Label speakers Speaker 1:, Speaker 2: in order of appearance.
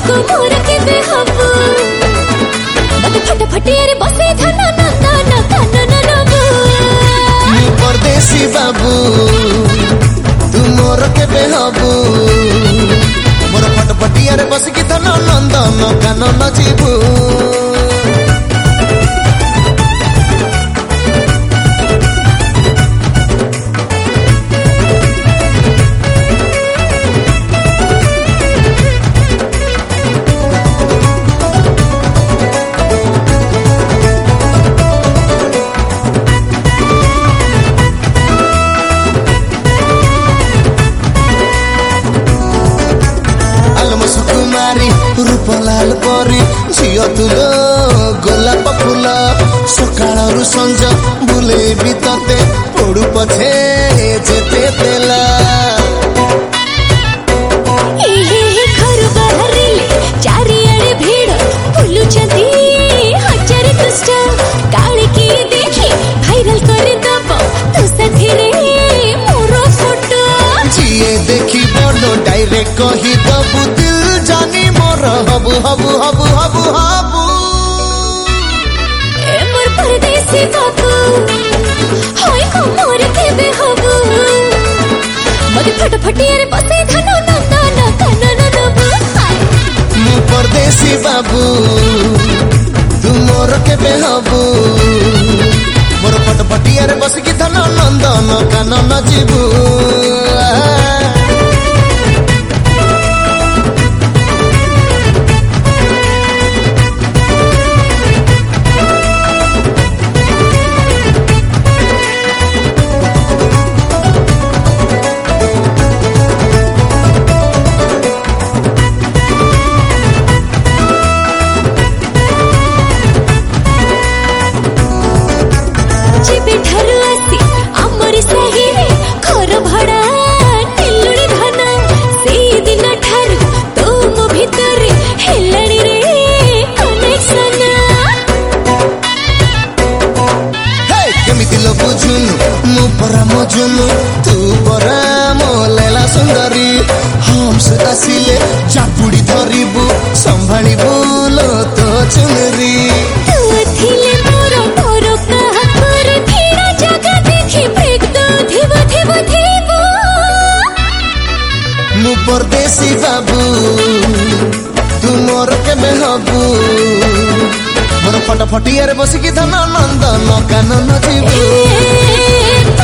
Speaker 1: को मोर के बेहबू मत फटफटियारे बसे धन नंदन कानन नबू
Speaker 2: परदेसी बाबू तू मोर के बेहबू मोर फटफटियारे बस की धन नंदन कानन जीबू रूपलाल परी झियो तुलो गोलाप फूल सकाळरू संज बुलेबी तते पड़ू पछे जेते तेला
Speaker 1: घर बाहरिले चारिआडे भीड़ बुलुचंदी हजार दुष्ट काली की देखी भाइरल कर दब तो साथीरे मोर फोटो
Speaker 2: जिए देखी बड़ डायरेक्ट कही दबु दिल जानी मोर हबु हबु हबु हबु हबु
Speaker 1: ए मोर परदेसी बाबू होय को मोर के बेहबू मत फटफटियारे बसे धन नंदन कानन नबू
Speaker 2: मु परदेसी बाबू तू मोर के बेहबू मोर फटफटियारे बस की धन नंदन कानन जीबू तू परा मो लैला सुंदरी हम से आसिले चापुड़ी धरिबू संभालिबू लो तो चुनरी
Speaker 1: तू थिले मोर मोर कहा कर धीरा जगह देखी फेंक दो धीबो
Speaker 2: मु परदेसी बाबू तू मोर के बेहबू मोर फटफटियारे बसिकी धन नंदन कानन जीबू